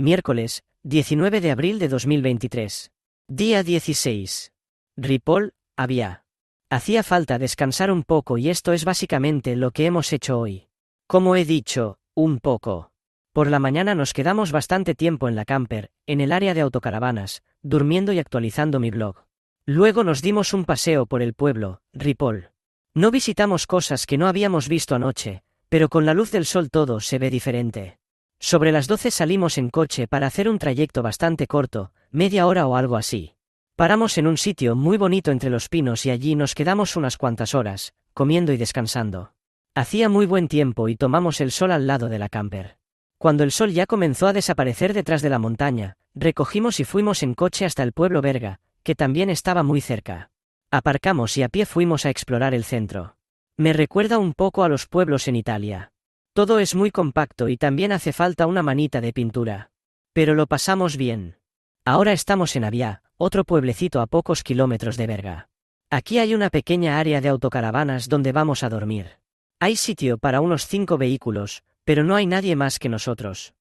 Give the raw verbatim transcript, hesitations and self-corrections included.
Miércoles, diecinueve de abril de dos mil veintitrés. Día dieciséis. Ripoll, Avià. Hacía falta descansar un poco y esto es básicamente lo que hemos hecho hoy. Como he dicho, un poco. Por la mañana nos quedamos bastante tiempo en la camper, en el área de autocaravanas, durmiendo y actualizando mi blog. Luego nos dimos un paseo por el pueblo, Ripoll. No visitamos cosas que no habíamos visto anoche, pero con la luz del sol todo se ve diferente. Sobre las doce salimos en coche para hacer un trayecto bastante corto, media hora o algo así. Paramos en un sitio muy bonito entre los pinos y allí nos quedamos unas cuantas horas, comiendo y descansando. Hacía muy buen tiempo y tomamos el sol al lado de la camper. Cuando el sol ya comenzó a desaparecer detrás de la montaña, recogimos y fuimos en coche hasta el pueblo Berga, que también estaba muy cerca. Aparcamos y a pie fuimos a explorar el centro. Me recuerda un poco a los pueblos en Italia. Todo es muy compacto y también hace falta una manita de pintura. Pero lo pasamos bien. Ahora estamos en Avià, otro pueblecito a pocos kilómetros de Berga. Aquí hay una pequeña área de autocaravanas donde vamos a dormir. Hay sitio para unos cinco vehículos, pero no hay nadie más que nosotros.